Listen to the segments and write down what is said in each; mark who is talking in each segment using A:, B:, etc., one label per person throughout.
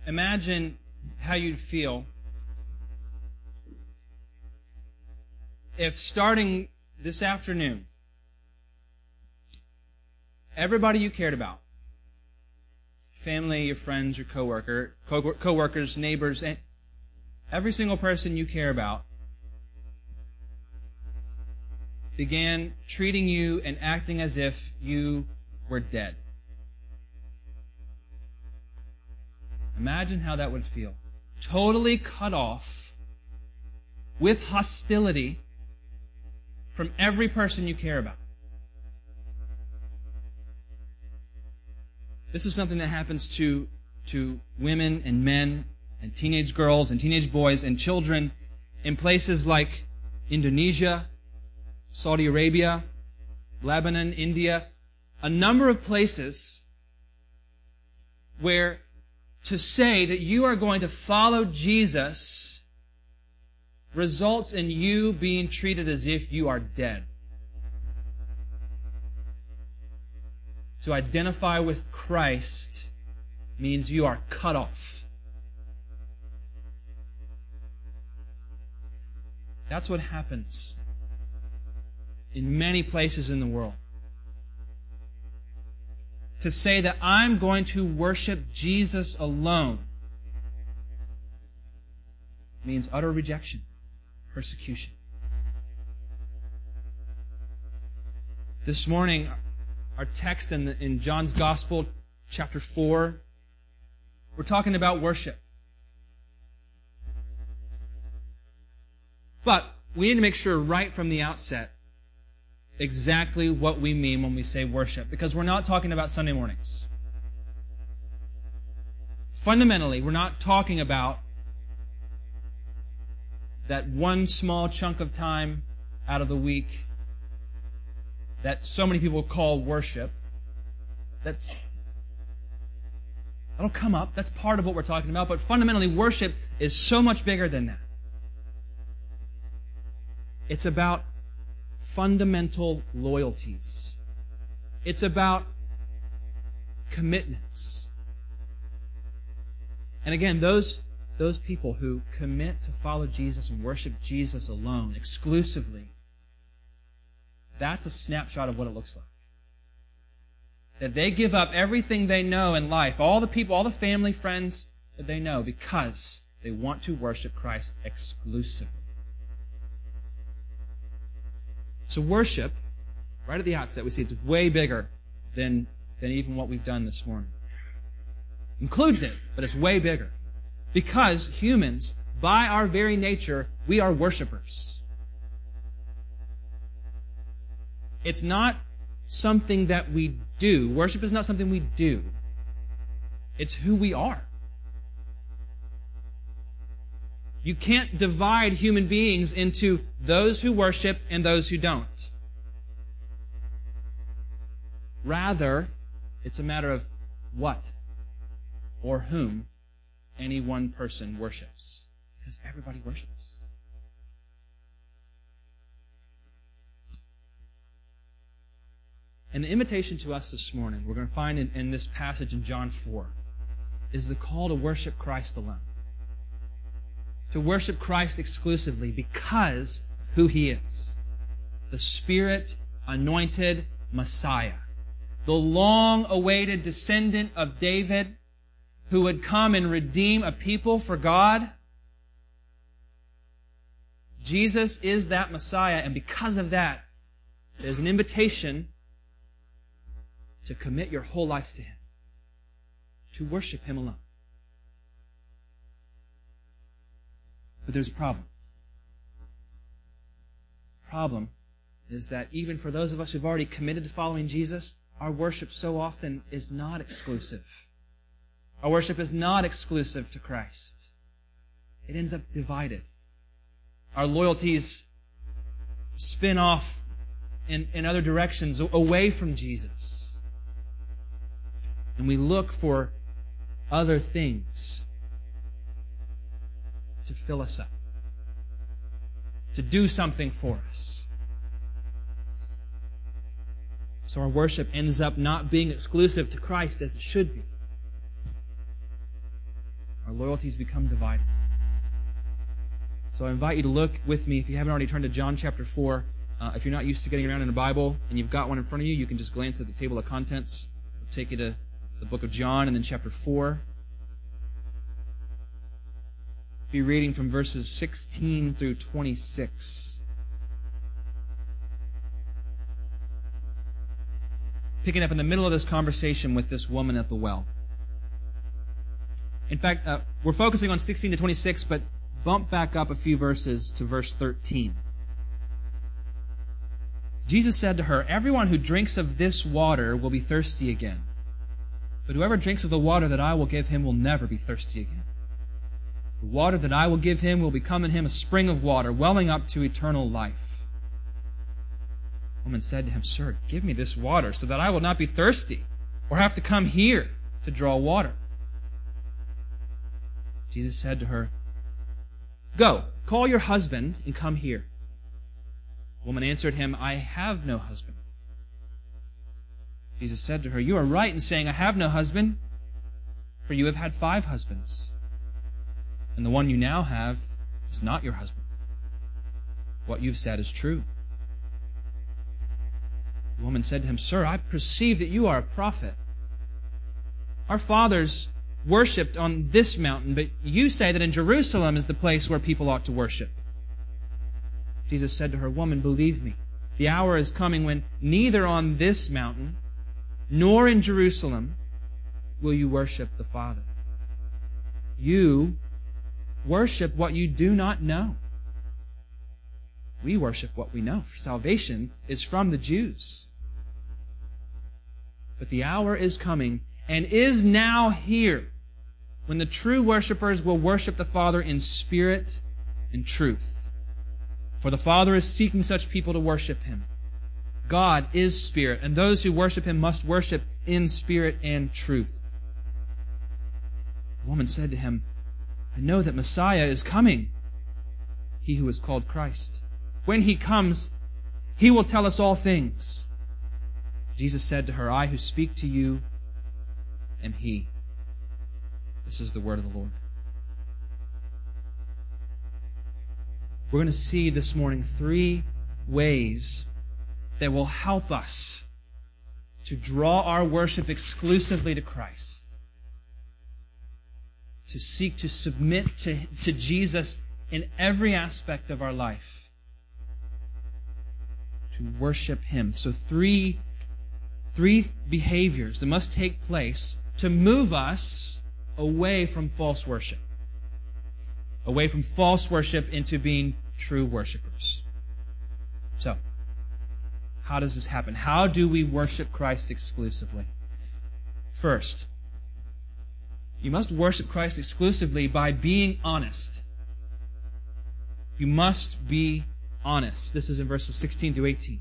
A: Imagine how you'd feel if starting this afternoon, everybody you cared about, family, your friends, your coworkers, neighbors, and every single person you care about began treating you and acting as if you were dead. Imagine how that would feel. Totally cut off with hostility from every person you care about. This is something that happens to women and men and teenage girls and teenage boys and children in places like Indonesia, Saudi Arabia, Lebanon, India, a number of places where to say that you are going to follow Jesus results in you being treated as if you are dead. To identify with Christ means you are cut off. That's what happens in many places in the world. To say that I'm going to worship Jesus alone means utter rejection, persecution. This morning, our text in John's Gospel, chapter 4, we're talking about worship. But we need to make sure right from the outset exactly what we mean when we say worship, because we're not talking about Sunday mornings. Fundamentally, we're not talking about that one small chunk of time out of the week that so many people call worship. That'll come up. That's part of what we're talking about. But fundamentally, worship is so much bigger than that. It's about fundamental loyalties. It's about commitments. And again, those people who commit to follow Jesus and worship Jesus alone, exclusively, that's a snapshot of what it looks like. That they give up everything they know in life, all the people, all the family, friends that they know, because they want to worship Christ exclusively. So worship, right at the outset, we see it's way bigger than even what we've done this morning. Includes it, but it's way bigger. Because humans, by our very nature, we are worshipers. It's not something that we do. Worship is not something we do. It's who we are. You can't divide human beings into those who worship and those who don't. Rather, it's a matter of what or whom any one person worships. Because everybody worships. And the invitation to us this morning, we're going to find in this passage in John 4, is the call to worship Christ alone. To worship Christ exclusively because of who He is. The Spirit-anointed Messiah. The long-awaited descendant of David who would come and redeem a people for God. Jesus is that Messiah, and because of that, there's an invitation to commit your whole life to Him. To worship Him alone. But there's a problem. The problem is that even for those of us who've already committed to following Jesus, our worship so often is not exclusive. Our worship is not exclusive to Christ. It ends up divided. Our loyalties spin off in other directions away from Jesus. And we look for other things to fill us up, to do something for us. So our worship ends up not being exclusive to Christ as it should be. Our loyalties become divided. So I invite you to look with me, if you haven't already turned to John chapter 4. If you're not used to getting around in a Bible and you've got one in front of you, you can just glance at the table of contents. It'll take you to the book of John and then chapter 4. Be reading from verses 16 through 26. Picking up in the middle of this conversation with this woman at the well. In fact, we're focusing on 16 to 26, but bump back up a few verses to verse 13. Jesus said to her, "Everyone who drinks of this water will be thirsty again. But whoever drinks of the water that I will give him will never be thirsty again. The water that I will give him will become in him a spring of water, welling up to eternal life." The woman said to him, "Sir, give me this water so that I will not be thirsty or have to come here to draw water." Jesus said to her, "Go, call your husband and come here." The woman answered him, "I have no husband." Jesus said to her, "You are right in saying, 'I have no husband,' for you have had 5 husbands, and the one you now have is not your husband. What you've said is true." The woman said to him, "Sir, I perceive that you are a prophet. Our fathers worshipped on this mountain, but you say that in Jerusalem is the place where people ought to worship." Jesus said to her, "Woman, believe me, the hour is coming when neither on this mountain nor in Jerusalem will you worship the Father. You worship what you do not know. We worship what we know, for salvation is from the Jews. But the hour is coming, and is now here, when the true worshipers will worship the Father in spirit and truth. For the Father is seeking such people to worship Him. God is spirit, and those who worship Him must worship in spirit and truth." The woman said to him, "I know that Messiah is coming, He who is called Christ. When He comes, He will tell us all things." Jesus said to her, "I who speak to you am He." This is the word of the Lord. We're going to see this morning 3 ways that will help us to draw our worship exclusively to Christ, to seek to submit to Jesus in every aspect of our life, to worship Him. So three behaviors that must take place to move us away from false worship, away from false worship into being true worshipers. So, how does this happen? How do we worship Christ exclusively? First, you must worship Christ exclusively by being honest. You must be honest. This is in verses 16 through 18.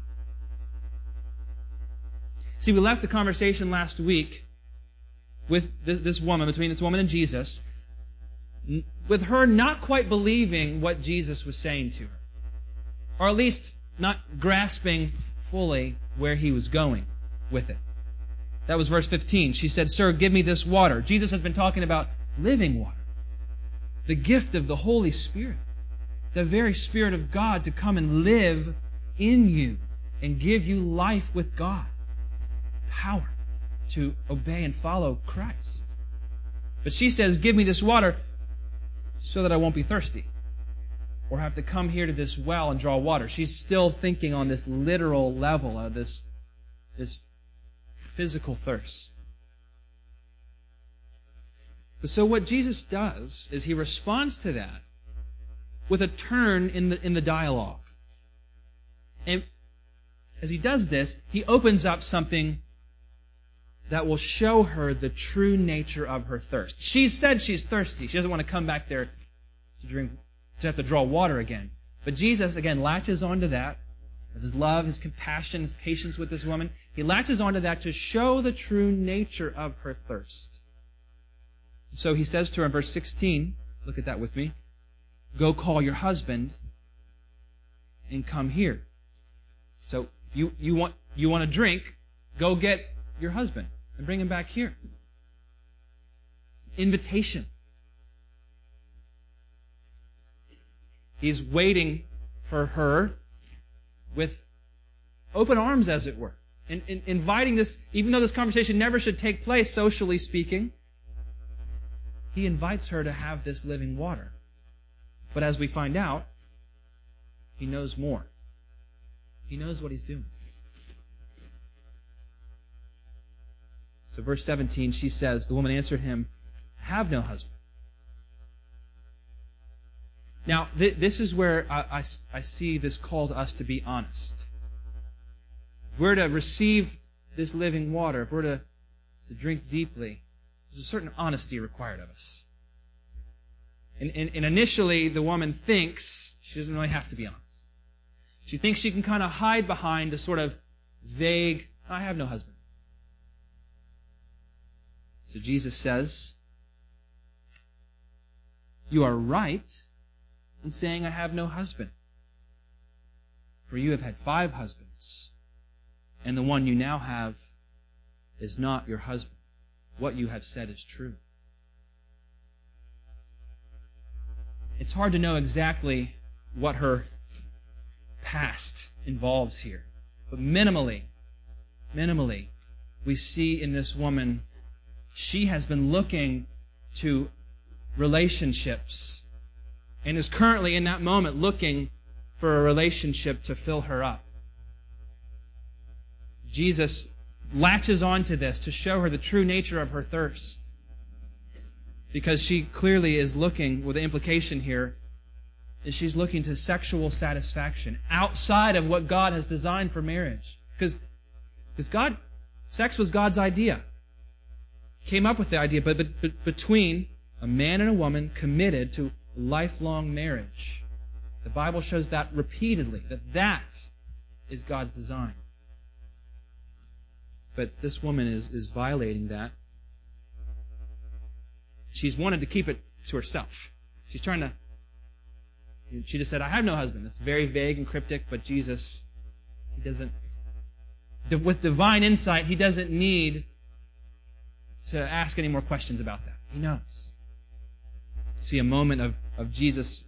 A: See, we left the conversation last week with this woman, between this woman and Jesus, with her not quite believing what Jesus was saying to her, or at least not grasping fully where He was going with it. That was verse 15. She said, "Sir, give me this water." Jesus has been talking about living water, the gift of the Holy Spirit, the very Spirit of God to come and live in you and give you life with God, power to obey and follow Christ. But she says, "Give me this water so that I won't be thirsty or have to come here to this well and draw water." She's still thinking on this literal level of this physical thirst. But so what Jesus does is He responds to that with a turn in the dialogue. And as He does this, He opens up something that will show her the true nature of her thirst. She said she's thirsty. She doesn't want to come back there to have to draw water again. But Jesus, again, latches onto that, with His love, His compassion, His patience with this woman. He latches onto that to show the true nature of her thirst. So He says to her in verse 16, look at that with me, "Go call your husband and come here." So you want a drink, go get your husband and bring him back here. Invitation. He's waiting for her with open arms, as it were, and inviting this, even though this conversation never should take place, socially speaking, he invites her to have this living water. But as we find out, he knows more. He knows what he's doing. So verse 17, she says, the woman answered him, I have no husband. Now, this is where I see this call to us to be honest. If we're to receive this living water, if we're to drink deeply, there's a certain honesty required of us. And initially, the woman thinks she doesn't really have to be honest. She thinks she can kind of hide behind a sort of vague, I have no husband. So Jesus says, you are right in saying I have no husband. For you have had 5 husbands, and the one you now have is not your husband. What you have said is true. It's hard to know exactly what her past involves here. But minimally, we see in this woman, she has been looking to relationships and is currently in that moment looking for a relationship to fill her up. Jesus latches onto this to show her the true nature of her thirst, because she clearly is looking, well, the implication here is she's looking to sexual satisfaction outside of what God has designed for marriage. Because sex was God's idea. Came up with the idea, but between a man and a woman committed to lifelong marriage. The Bible shows that repeatedly, that is God's design. But this woman is violating that. She's wanted to keep it to herself. She's trying to... She just said, I have no husband. It's very vague and cryptic, but Jesus, he doesn't... With divine insight, he doesn't need to ask any more questions about that. He knows. See a moment of Jesus,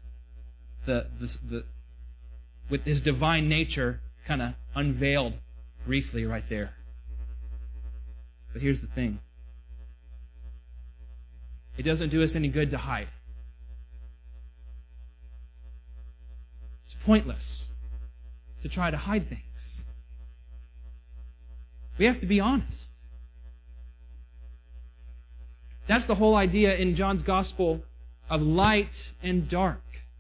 A: with his divine nature kind of unveiled briefly right there. But here's the thing. It doesn't do us any good to hide. It's pointless to try to hide things. We have to be honest. That's the whole idea in John's Gospel of light and dark.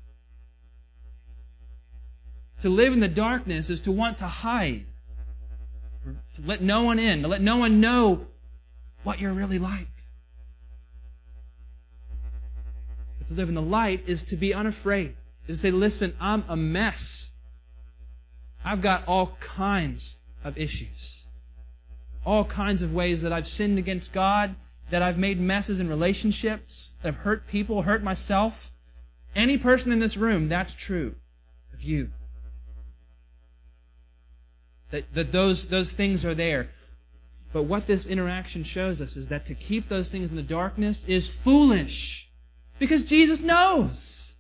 A: To live in the darkness is to want to hide, to let no one in, to let no one know what you're really like. But to live in the light is to be unafraid, is to say, listen, I'm a mess. I've got all kinds of issues, all kinds of ways that I've sinned against God, that I've made messes in relationships, that I've hurt people, hurt myself. Any person in this room, that's true of you. That those things are there. But what this interaction shows us is that to keep those things in the darkness is foolish. Because Jesus knows.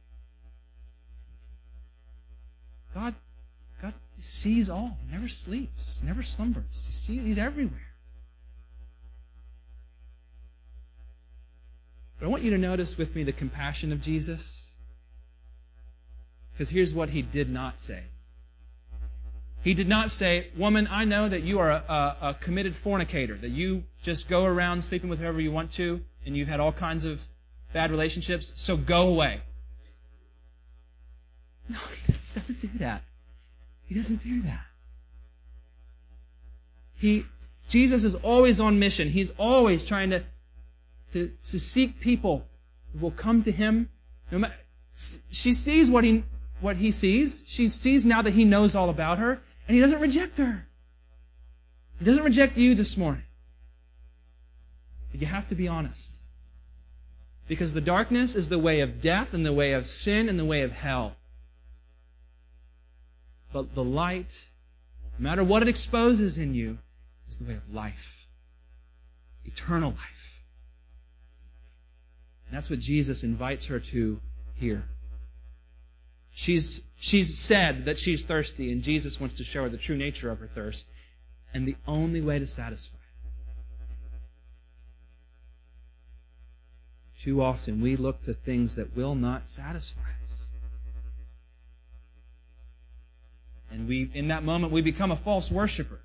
A: God sees all. He never sleeps. Never slumbers. He's everywhere. But I want you to notice with me the compassion of Jesus. Because here's what he did not say. He did not say, woman, I know that you are a committed fornicator, that you just go around sleeping with whoever you want to, and you've had all kinds of bad relationships, so go away. No, he doesn't do that. He doesn't do that. Jesus is always on mission. He's always trying to seek people who will come to him. No matter, she sees what he sees. She sees now that he knows all about her, and he doesn't reject her. He doesn't reject you this morning. But you have to be honest. Because the darkness is the way of death and the way of sin and the way of hell. But the light, no matter what it exposes in you, is the way of life. Eternal life. And that's what Jesus invites her to here. She's said that she's thirsty, and Jesus wants to show her the true nature of her thirst and the only way to satisfy it. Too often we look to things that will not satisfy us. And in that moment, we become a false worshiper.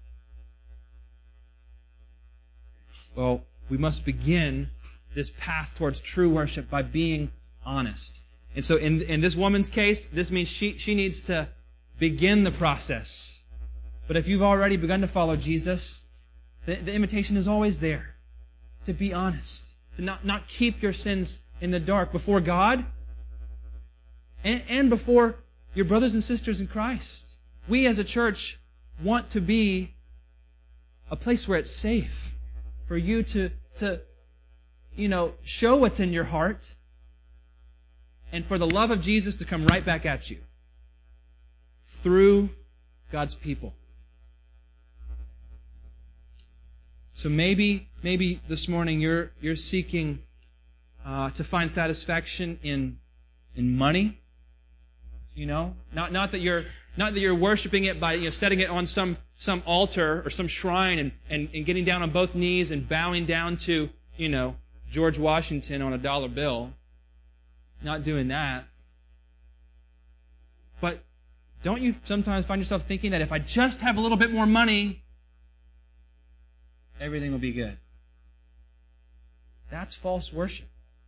A: Well, we must begin this path towards true worship by being honest. And so in this woman's case, this means she needs to begin the process. But if you've already begun to follow Jesus, the invitation is always there to be honest, to not keep your sins in the dark before God and before your brothers and sisters in Christ. We as a church want to be a place where it's safe for you to show what's in your heart, and for the love of Jesus to come right back at you through God's people. So maybe this morning you're seeking to find satisfaction in money. Not that you're worshiping it by setting it on some altar or some shrine and getting down on both knees and bowing down to George Washington on a dollar bill. Not doing that. But don't you sometimes find yourself thinking that if I just have a little bit more money, everything will be good? That's false worship.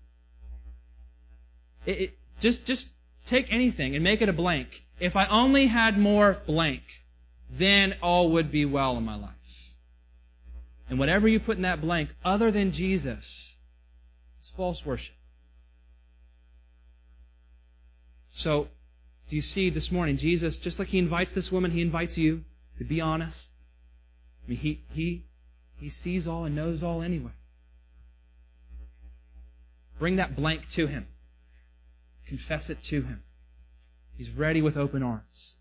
A: Just take anything and make it a blank. If I only had more blank, then all would be well in my life. And whatever you put in that blank other than Jesus, it's false worship. So, do you see this morning, Jesus, just like He invites this woman, He invites you to be honest. I mean, He sees all and knows all anyway. Bring that blank to Him. Confess it to Him. He's ready with open arms.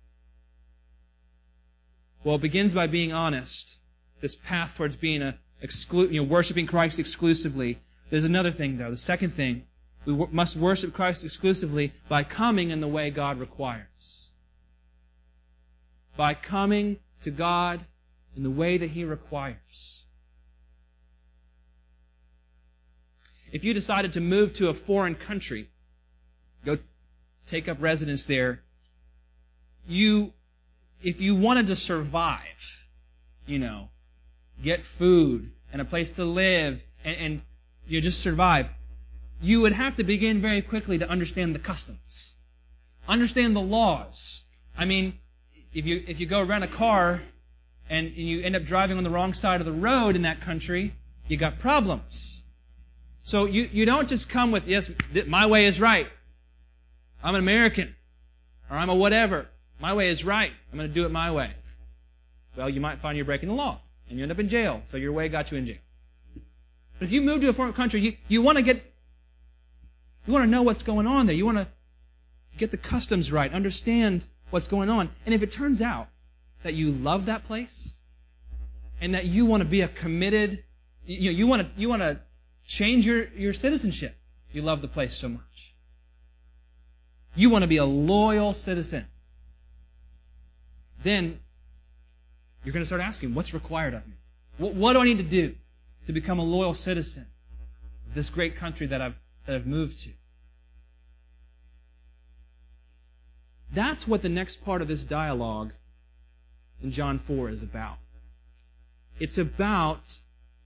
A: Well, it begins by being honest. This path towards being worshiping Christ exclusively. There's another thing, though. The second thing, we must worship Christ exclusively by coming in the way God requires. By coming to God in the way that He requires. If you decided to move to a foreign country, go take up residence there, if you wanted to survive, get food and a place to live and just survive, you would have to begin very quickly to understand the customs, understand the laws. I mean, if you go rent a car and you end up driving on the wrong side of the road in that country, you got problems. So you don't just come with, yes, my way is right. I'm an American, or I'm a whatever. My way is right. I'm going to do it my way. Well, you might find you're breaking the law, and you end up in jail. So your way got you in jail. But if you move to a foreign country, you want to know what's going on there. You want to get the customs right, understand what's going on. And if it turns out that you love that place and that you want to be a committed, you want to change your citizenship. You love the place so much. You want to be a loyal citizen. Then you're going to start asking, what's required of me? What do I need to do to become a loyal citizen of this great country that I've moved to? That's what the next part of this dialogue in John 4 is about. It's about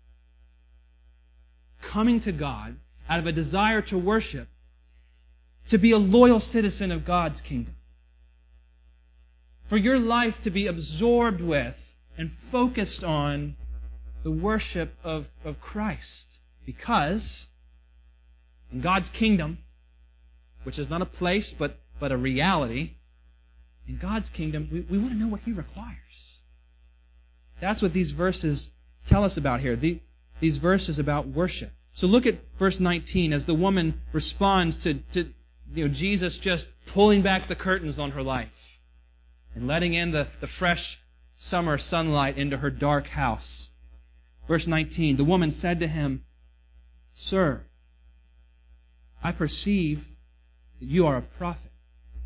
A: coming to God out of a desire to worship, to be a loyal citizen of God's kingdom. For your life to be absorbed with and focused on the worship of Christ. Because in God's kingdom, which is not a place but a reality, in God's kingdom, we want to know what He requires. That's what these verses tell us about here. These verses about worship. So look at verse 19 as the woman responds to Jesus just pulling back the curtains on her life and letting in the fresh summer sunlight into her dark house. Verse 19, the woman said to him, "Sir, I perceive that you are a prophet.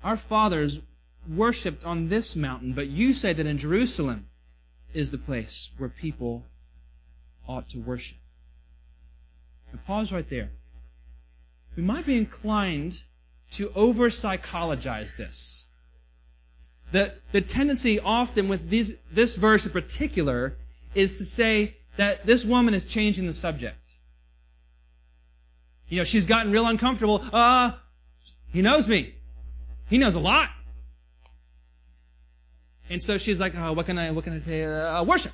A: our fathers worshipped on this mountain, but you say that in Jerusalem is the place where people ought to worship. Now pause right there. We might be inclined to over-psychologize this. The tendency often with this verse in particular is to say that this woman is changing the subject. You know, she's gotten real uncomfortable. He knows me. He knows a lot. And so she's like, what can I say? Worship.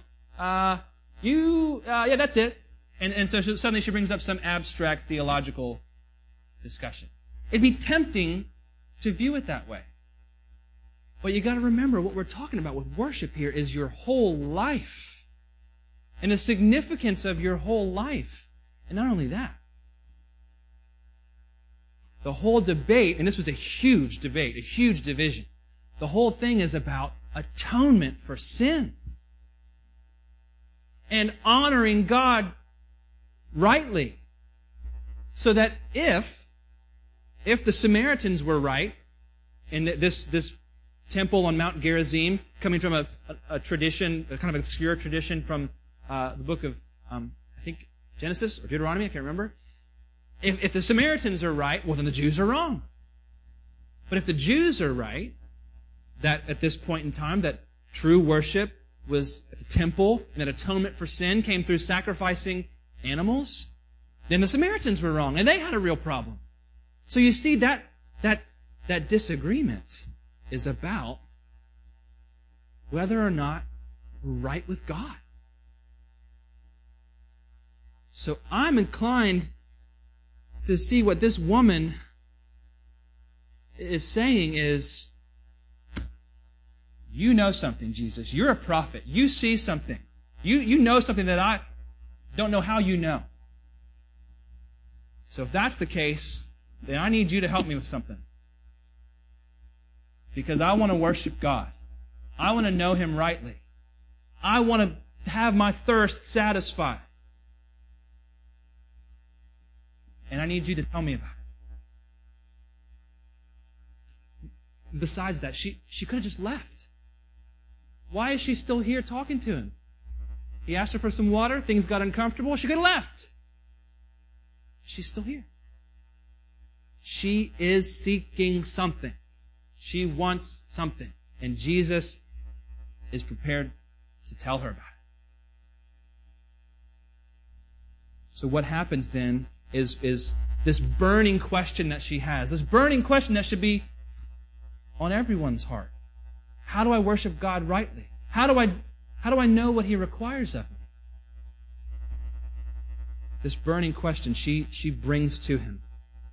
A: Yeah, that's it. And so suddenly she brings up some abstract theological discussion. It'd be tempting to view it that way. But you got to remember what we're talking about with worship here is your whole life. And the significance of your whole life. And not only that, the whole debate, and this was a huge debate, a huge division. The whole thing is about atonement for sin. And honoring God rightly. So that if the Samaritans were right, and this temple on Mount Gerizim, coming from a tradition, a kind of obscure tradition from the book of, I think, Genesis or Deuteronomy, I can't remember. If the Samaritans are right, well, then the Jews are wrong. But if the Jews are right, that at this point in time, that true worship was at the temple, and that atonement for sin came through sacrificing animals, then the Samaritans were wrong, and they had a real problem. So you see that disagreement is about whether or not we're right with God. So I'm inclined to see what this woman is saying is, you know something, Jesus. You're a prophet. You see something. You know something that I don't know how you know. So if that's the case, then I need you to help me with something. Because I want to worship God. I want to know Him rightly. I want to have my thirst satisfied. And I need you to tell me about it. Besides that, she could have just left. Why is she still here talking to him? He asked her for some water. Things got uncomfortable. She could have left. She's still here. She is seeking something. She wants something. And Jesus is prepared to tell her about it. So what happens then is this burning question that she has. This burning question that should be on everyone's heart. How do I worship God rightly? How do I know what He requires of me? This burning question she brings to Him.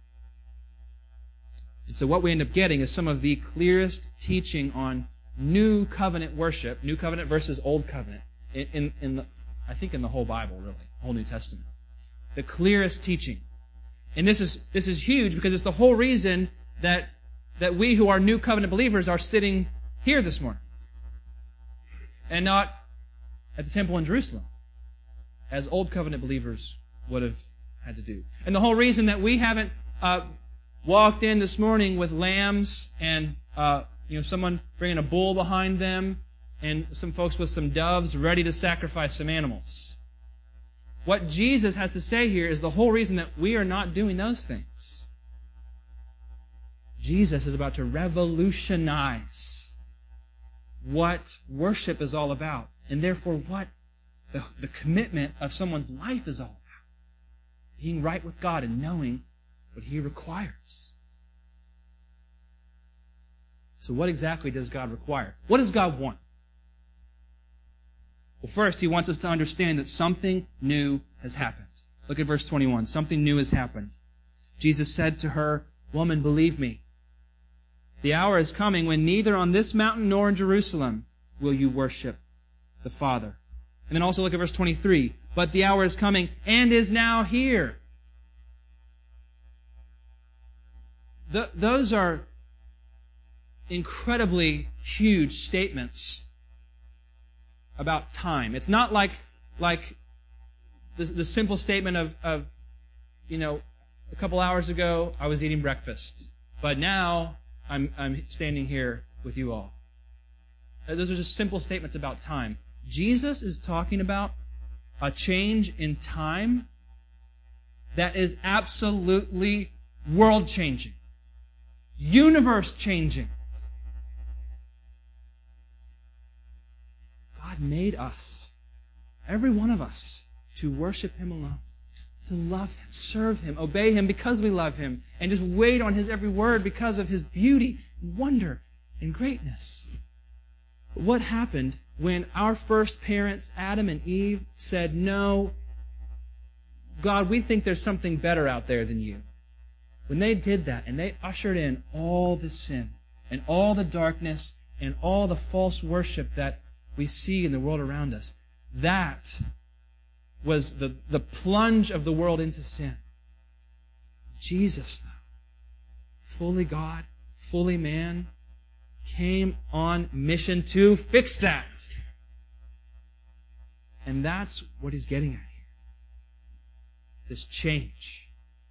A: And so what we end up getting is some of the clearest teaching on New Covenant worship, New Covenant versus Old Covenant, in the whole Bible, really, whole New Testament. The clearest teaching. And this is huge because it's the whole reason that we who are New Covenant believers are sitting here this morning. And not at the temple in Jerusalem, as Old Covenant believers would have had to do. And the whole reason that we haven't walked in this morning with lambs and someone bringing a bull behind them and some folks with some doves ready to sacrifice some animals. What Jesus has to say here is the whole reason that we are not doing those things. Jesus is about to revolutionize what worship is all about, and therefore what the commitment of someone's life is all about. Being right with God and knowing what He requires. So what exactly does God require? What does God want? Well, first, He wants us to understand that something new has happened. Look at verse 21. Something new has happened. Jesus said to her, "Woman, believe me. The hour is coming when neither on this mountain nor in Jerusalem will you worship the Father." And then also look at verse 23. But the hour is coming and is now here. Those are incredibly huge statements about time. It's not like the simple statement of a couple hours ago I was eating breakfast, but now I'm standing here with you all. Those are just simple statements about time. Jesus is talking about a change in time that is absolutely world-changing, universe-changing. God made us, every one of us, to worship Him alone, to love Him, serve Him, obey Him because we love Him, and just wait on His every word because of His beauty, wonder, and greatness. But what happened when our first parents, Adam and Eve, said, "No, God, we think there's something better out there than you"? When they did that and they ushered in all the sin and all the darkness and all the false worship that we see in the world around us, that was the plunge of the world into sin. Jesus, though, fully God, fully man, came on mission to fix that. And that's what He's getting at here. This change.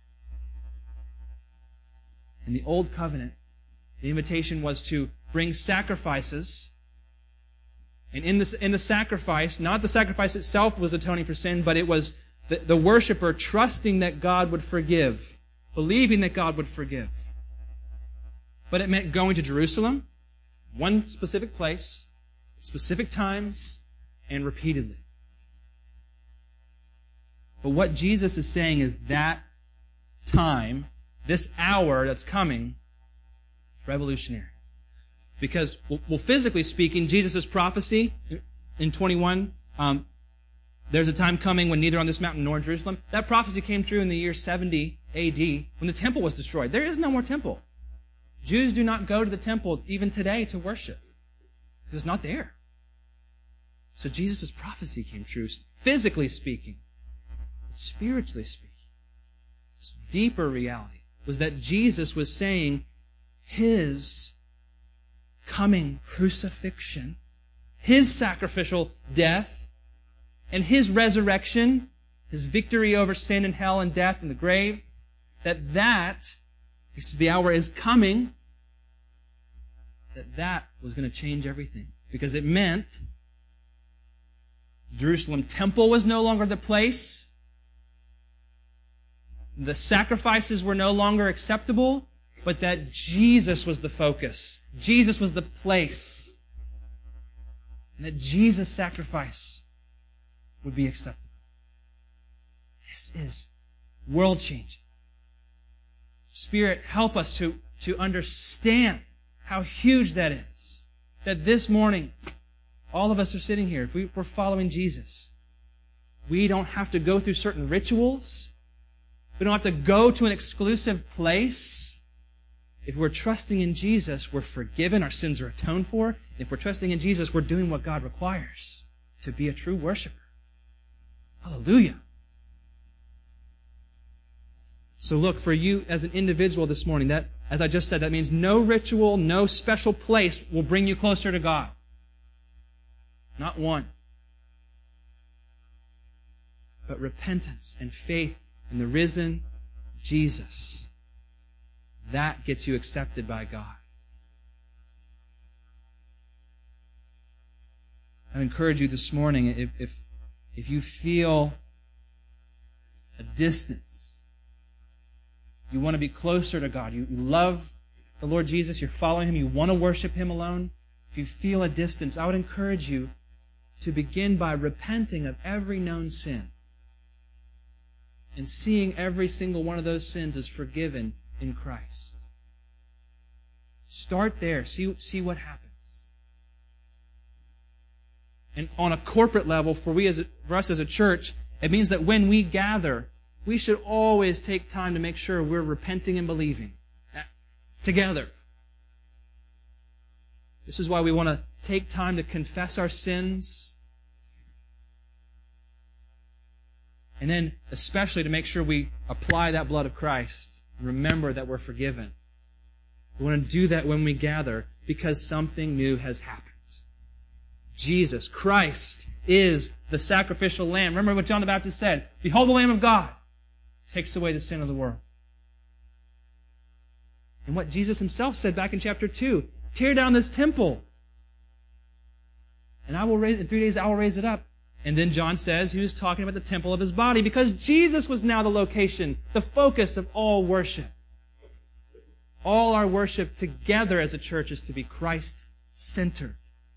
A: In the Old Covenant, the invitation was to bring sacrifices. And in the sacrifice, not the sacrifice itself was atoning for sin, but it was the worshiper trusting that God would forgive, believing that God would forgive. But it meant going to Jerusalem, one specific place, specific times, and repeatedly. But what Jesus is saying is that time, this hour that's coming, is revolutionary. Because, well, physically speaking, Jesus' prophecy in 21, there's a time coming when neither on this mountain nor in Jerusalem. That prophecy came true in the year 70 A.D. when the temple was destroyed. There is no more temple. Jews do not go to the temple even today to worship because it's not there. So Jesus' prophecy came true, physically speaking. Spiritually speaking, this deeper reality was that Jesus was saying His coming crucifixion, His sacrificial death, and His resurrection, His victory over sin and hell and death and the grave, the hour is coming, that was going to change everything. Because it meant Jerusalem temple was no longer the place. The sacrifices were no longer acceptable, but that Jesus was the focus. Jesus was the place. And that Jesus' sacrifice would be acceptable. This is world-changing. Spirit, help us to understand how huge that is. That this morning, all of us are sitting here, if we're following Jesus, we don't have to go through certain rituals. We don't have to go to an exclusive place. If we're trusting in Jesus, we're forgiven, our sins are atoned for. If we're trusting in Jesus, we're doing what God requires to be a true worshiper. Hallelujah. So look, for you as an individual this morning, that, as I just said, that means no ritual, no special place will bring you closer to God. Not one. But repentance and faith in the risen Jesus. That gets you accepted by God. I encourage you this morning, if you feel a distance, you want to be closer to God, you love the Lord Jesus, you're following Him, you want to worship Him alone, if you feel a distance, I would encourage you to begin by repenting of every known sin and seeing every single one of those sins as forgiven in Christ. Start there. See what happens. And on a corporate level, for us as a church, it means that when we gather, we should always take time to make sure we're repenting and believing together. This is why we want to take time to confess our sins. And then especially to make sure we apply that blood of Christ. Remember that we're forgiven. We want to do that when we gather because something new has happened. Jesus, Christ, is the sacrificial lamb. Remember what John the Baptist said. Behold the Lamb of God. Takes away the sin of the world. And what Jesus himself said back in chapter 2, tear down this temple. And in 3 days I will raise it up. And then John says he was talking about the temple of his body because Jesus was now the location, the focus of all worship. All our worship together as a church is to be Christ-centered.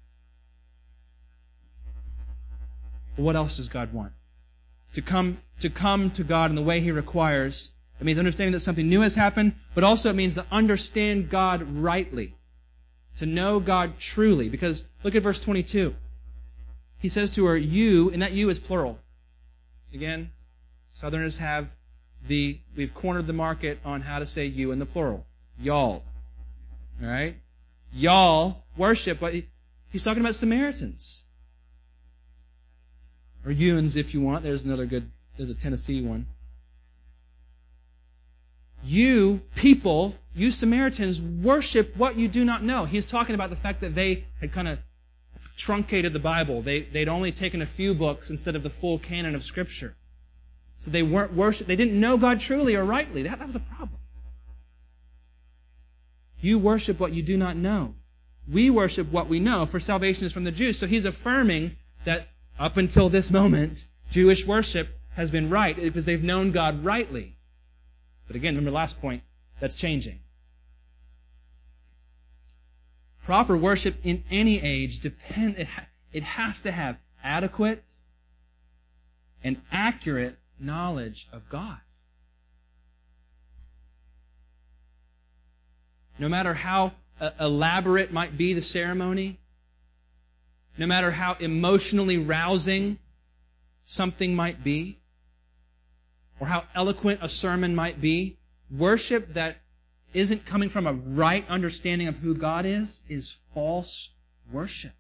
A: But what else does God want? To come to God in the way He requires. It means understanding that something new has happened, but also it means to understand God rightly. To know God truly. Because look at verse 22. He says to her, you, and that you is plural. Again, Southerners we've cornered the market on how to say you in the plural. Y'all. All right? Y'all worship. But he's talking about Samaritans. Or Ewans, if you want. There's a Tennessee one. You people, you Samaritans, worship what you do not know. He's talking about the fact that they had kind of truncated the Bible. They'd only taken a few books instead of the full canon of Scripture. So they didn't know God truly or rightly. That was a problem. You worship what you do not know. We worship what we know, for salvation is from the Jews. So he's affirming that up until this moment, Jewish worship has been right because they've known God rightly. But again, remember the last point, that's changing. Proper worship in any age it has to have adequate and accurate knowledge of God. No matter how elaborate might be the ceremony, no matter how emotionally rousing something might be, or how eloquent a sermon might be, worship that isn't coming from a right understanding of who God is false worship.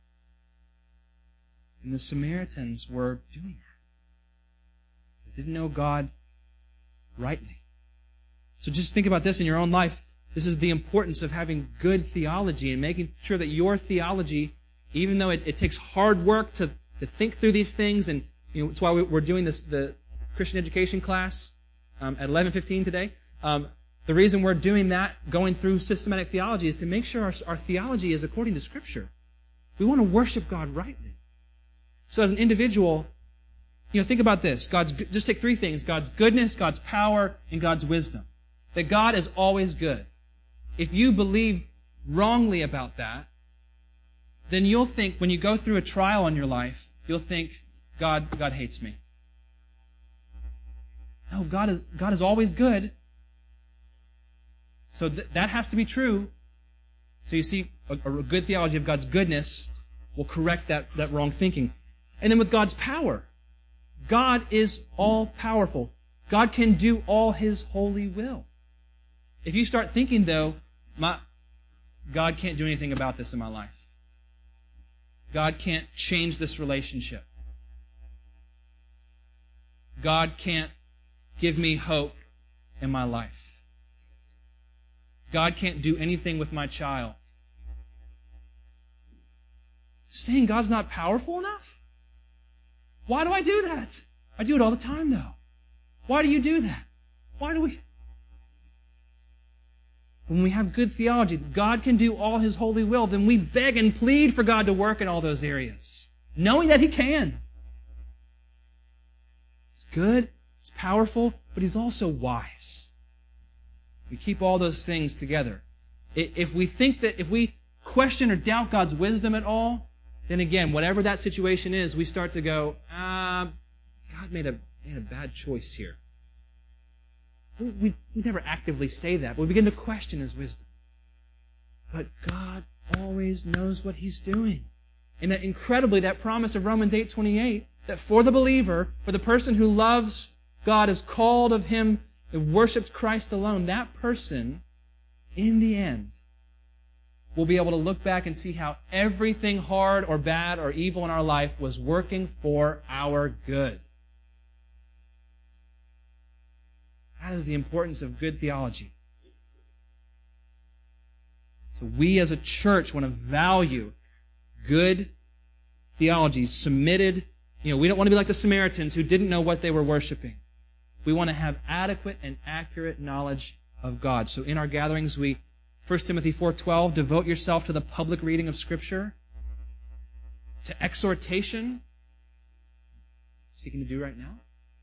A: And the Samaritans were doing that. They didn't know God rightly. So just think about this in your own life. This is the importance of having good theology and making sure that your theology, even though it takes hard work to think through these things, and it's why we're doing the Christian education class at 11:15 today. The reason we're doing that, going through systematic theology, is to make sure our theology is according to Scripture. We want to worship God rightly. So as an individual, think about this. Just take three things: God's goodness, God's power, and God's wisdom. That God is always good. If you believe wrongly about that, then you'll think, when you go through a trial in your life, you'll think, God hates me. No, God is always good. So that has to be true. So you see, a good theology of God's goodness will correct that wrong thinking. And then with God's power, God is all-powerful. God can do all His holy will. If you start thinking, though, God can't do anything about this in my life. God can't change this relationship. God can't give me hope in my life. God can't do anything with my child. Saying God's not powerful enough? Why do I do that? I do it all the time, though. Why do you do that? Why do we? When we have good theology, God can do all His holy will, then we beg and plead for God to work in all those areas, knowing that He can. It's good, it's powerful, but He's also wise. We keep all those things together. If we question or doubt God's wisdom at all, then again, whatever that situation is, we start to go, God made a bad choice here. We never actively say that, but we begin to question His wisdom. But God always knows what He's doing. And that incredibly, that promise of Romans 8:28, that for the believer, for the person who loves God, is called of Him, and worships Christ alone, that person, in the end, will be able to look back and see how everything hard or bad or evil in our life was working for our good. That is the importance of good theology. So we as a church want to value good theology, submitted. We don't want to be like the Samaritans who didn't know what they were worshiping. We want to have adequate and accurate knowledge of God. So in our gatherings, 1 Timothy 4:12, devote yourself to the public reading of Scripture, to exhortation, seeking to do right now.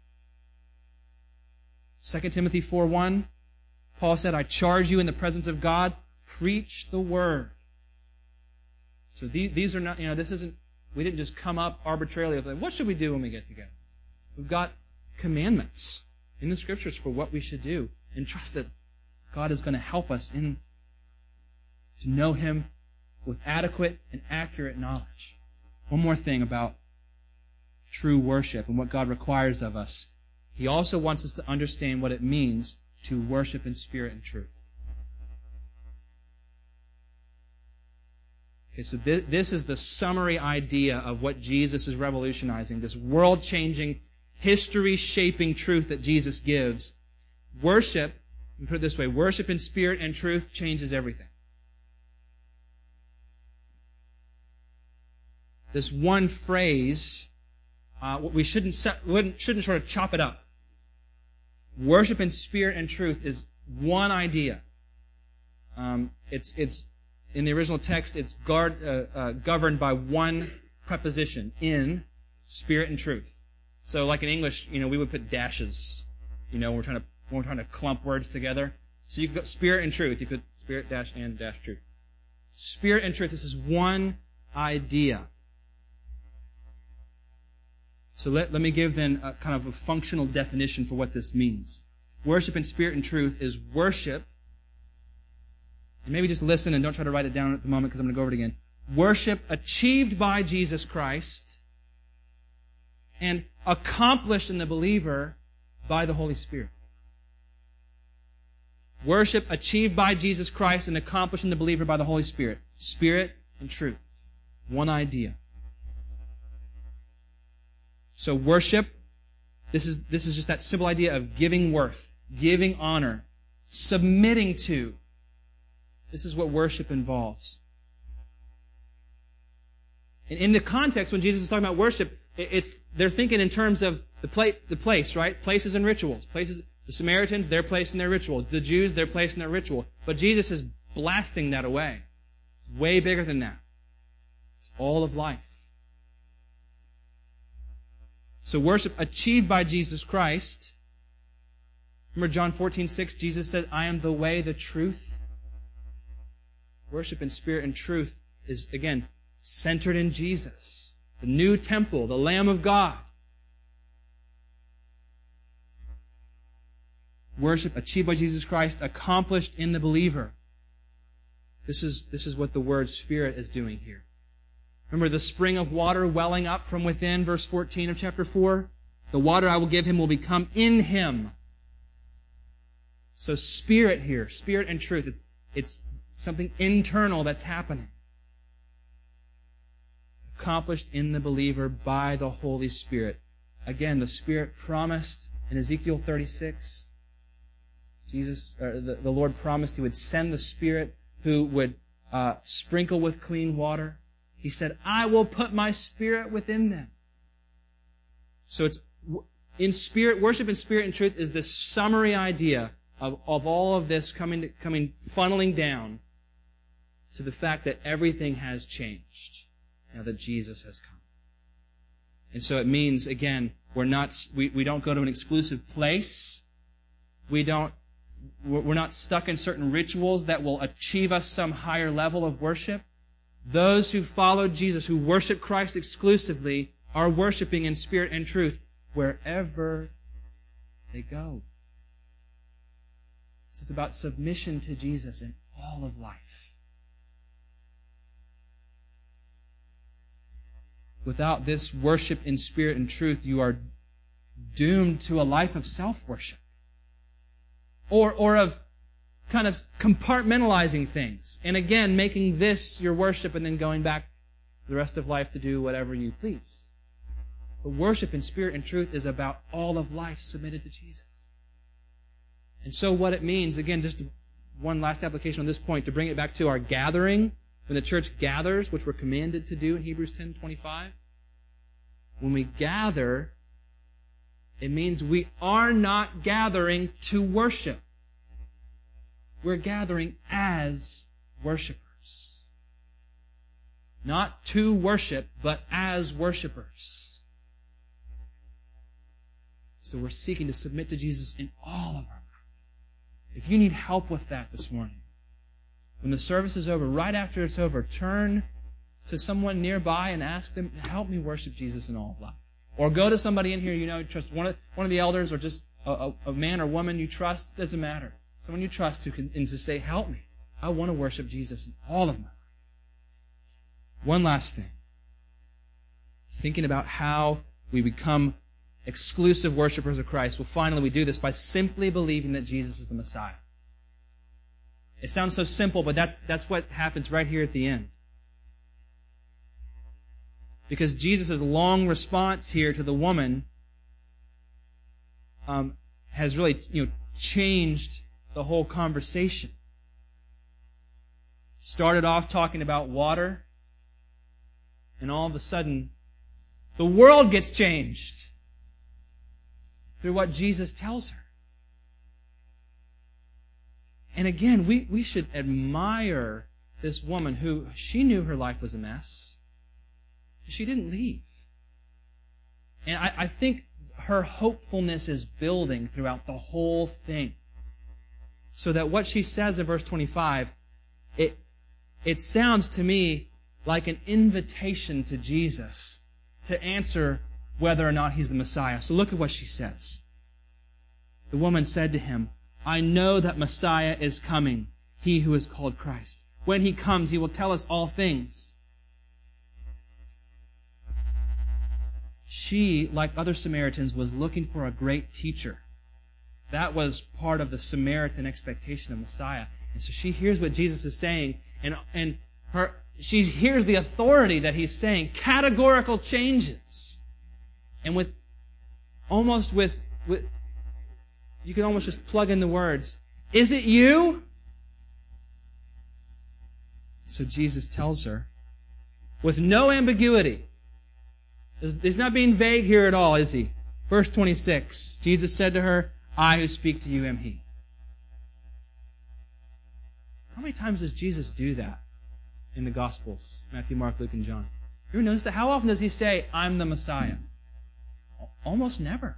A: 2 Timothy 4:1, Paul said, I charge you in the presence of God, preach the word. So these are not, this isn't, we didn't just come up arbitrarily with, what should we do when we get together? We've got commandments in the Scriptures for what we should do, and trust that God is going to help us to know Him with adequate and accurate knowledge. One more thing about true worship and what God requires of us. He also wants us to understand what it means to worship in spirit and truth. Okay, so this is the summary idea of what Jesus is revolutionizing, this world-changing, history-shaping truth that Jesus gives. Worship, let me put it this way, worship in spirit and truth changes everything. This one phrase, we shouldn't sort of chop it up. Worship in spirit and truth is one idea. It's in the original text, it's governed by one preposition, in spirit and truth. So, like in English, we would put dashes. When we're trying to clump words together. So you could go spirit and truth. You could spirit dash and dash truth. Spirit and truth. This is one idea. So let me give then a kind of a functional definition for what this means. Worship in spirit and truth is worship. And maybe just listen and don't try to write it down at the moment because I'm going to go over it again. Worship achieved by Jesus Christ and accomplished in the believer by the Holy Spirit. Worship achieved by Jesus Christ and accomplished in the believer by the Holy Spirit. Spirit and truth. One idea. So worship, this is just that simple idea of giving worth, giving honor, submitting to. This is what worship involves. And in the context, when Jesus is talking about worship, they're thinking in terms of the place, right? Places and rituals. Places. The Samaritans, their place in their ritual. The Jews, their place in their ritual. But Jesus is blasting that away. It's way bigger than that. It's all of life. So worship achieved by Jesus Christ. Remember John 14:6, Jesus said, I am the way, the truth. Worship in spirit and truth is, again, centered in Jesus. The new temple, the Lamb of God. Worship achieved by Jesus Christ, accomplished in the believer. This is what the word Spirit is doing here. Remember the spring of water welling up from within, verse 14 of chapter 4? The water I will give him will become in him. So Spirit here, Spirit and truth, it's something internal that's happening. Accomplished in the believer by the Holy Spirit. Again, the Spirit promised in Ezekiel 36. The Lord promised He would send the Spirit who would sprinkle with clean water. He said, I will put my Spirit within them. So it's in spirit, worship in spirit and truth is this summary idea of all of this coming, funneling down to the fact that everything has changed now that Jesus has come. And so it means, again, we don't go to an exclusive place. We're not stuck in certain rituals that will achieve us some higher level of worship. Those who follow Jesus, who worship Christ exclusively, are worshiping in spirit and truth wherever they go. This is about submission to Jesus in all of life. Without this worship in spirit and truth, you are doomed to a life of self-worship. Or of kind of compartmentalizing things. And again, making this your worship and then going back the rest of life to do whatever you please. But worship in spirit and truth is about all of life submitted to Jesus. And so what it means, again, just one last application on this point, to bring it back to our gathering, when the church gathers, which we're commanded to do in Hebrews 10:25. When we gather, it means we are not gathering to worship. We're gathering as worshipers. Not to worship, but as worshipers. So we're seeking to submit to Jesus in all of our life. If you need help with that this morning, when the service is over, right after it's over, turn to someone nearby and ask them, help me worship Jesus in all of life. Or go to somebody in here you know, trust one of the elders, or just a man or woman you trust, doesn't matter. Someone you trust who can, and to say, help me. I want to worship Jesus in all of my life. One last thing. Thinking about how we become exclusive worshipers of Christ. Well, finally, we do this by simply believing that Jesus is the Messiah. It sounds so simple, but that's what happens right here at the end. Because Jesus' long response here to the woman has really changed the whole conversation. Started off talking about water, and all of a sudden, the world gets changed through what Jesus tells her. And again, we should admire this woman who, she knew her life was a mess. She didn't leave. And I think her hopefulness is building throughout the whole thing. So that what she says in verse 25, it sounds to me like an invitation to Jesus to answer whether or not He's the Messiah. So look at what she says. The woman said to him, I know that Messiah is coming, He who is called Christ. When He comes, He will tell us all things. She, like other Samaritans, was looking for a great teacher. That was part of the Samaritan expectation of Messiah. And so she hears what Jesus is saying, and she hears the authority that He's saying, categorical changes. And with you can almost just plug in the words, is it you? So Jesus tells her, with no ambiguity. He's not being vague here at all, is He? Verse 26, Jesus said to her, I who speak to you am He. How many times does Jesus do that in the Gospels? Matthew, Mark, Luke, and John. You ever notice that? How often does He say, I'm the Messiah? Almost never.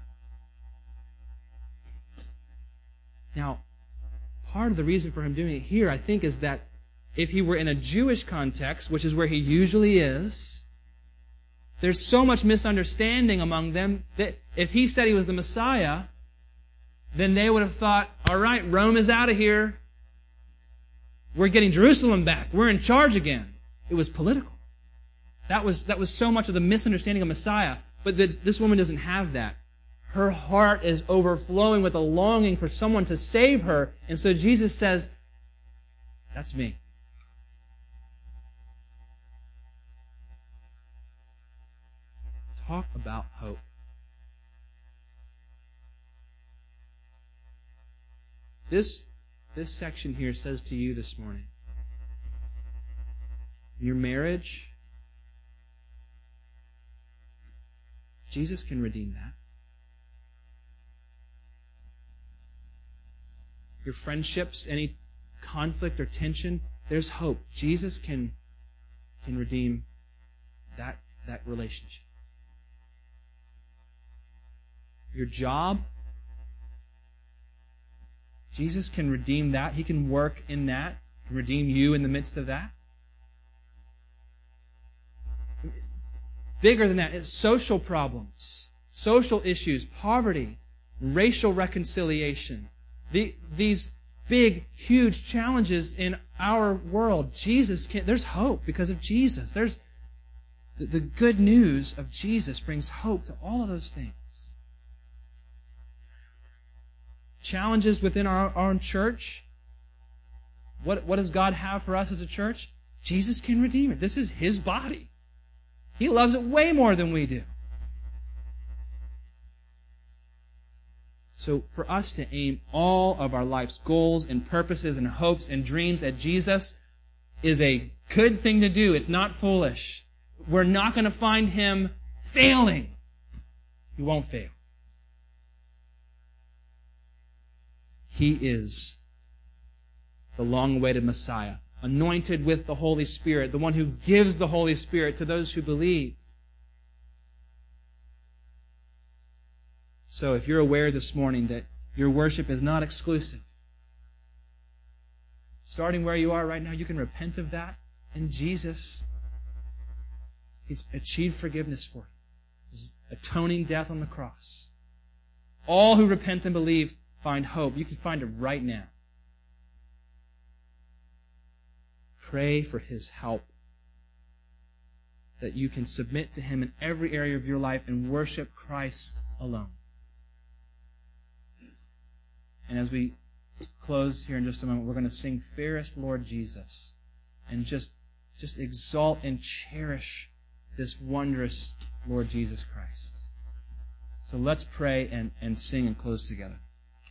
A: Now, part of the reason for Him doing it here, I think, is that if He were in a Jewish context, which is where He usually is, there's so much misunderstanding among them that if He said He was the Messiah, then they would have thought, all right, Rome is out of here. We're getting Jerusalem back. We're in charge again. It was political. That was so much of the misunderstanding of Messiah. But this woman doesn't have that. Her heart is overflowing with a longing for someone to save her. And so Jesus says, that's me. Talk about hope. This section here says to you this morning, your marriage, Jesus can redeem that. Your friendships, any conflict or tension, there's hope. Jesus can redeem that relationship. Your job, Jesus can redeem that. He can work in that, redeem you in the midst of that. Bigger than that, it's social problems, social issues, poverty, racial reconciliation. These big, huge challenges in our world, there's hope because of Jesus. There's the good news of Jesus brings hope to all of those things. Challenges within our own church. What does God have for us as a church? Jesus can redeem it. This is His body. He loves it way more than we do. So for us to aim all of our life's goals and purposes and hopes and dreams at Jesus is a good thing to do. It's not foolish. We're not going to find Him failing. He won't fail. He is the long-awaited Messiah, anointed with the Holy Spirit, the one who gives the Holy Spirit to those who believe. So if you're aware this morning that your worship is not exclusive, starting where you are right now, you can repent of that. And Jesus, He's achieved forgiveness for you. His atoning death on the cross. All who repent and believe find hope. You can find it right now. Pray for His help, that you can submit to Him in every area of your life and worship Christ alone. And as we close here in just a moment, we're going to sing Fairest Lord Jesus and just exalt and cherish this wondrous Lord Jesus Christ. So let's pray and sing and close together.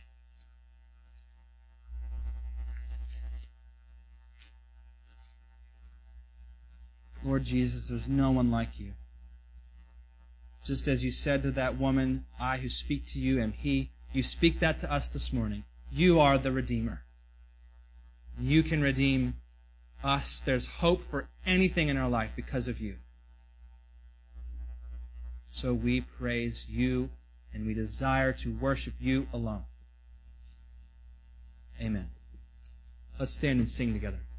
A: Lord Jesus, there's no one like you. Just as you said to that woman, I who speak to you am He, you speak that to us this morning. You are the Redeemer. You can redeem us. There's hope for anything in our life because of you. So we praise you and we desire to worship you alone. Amen. Let's stand and sing together.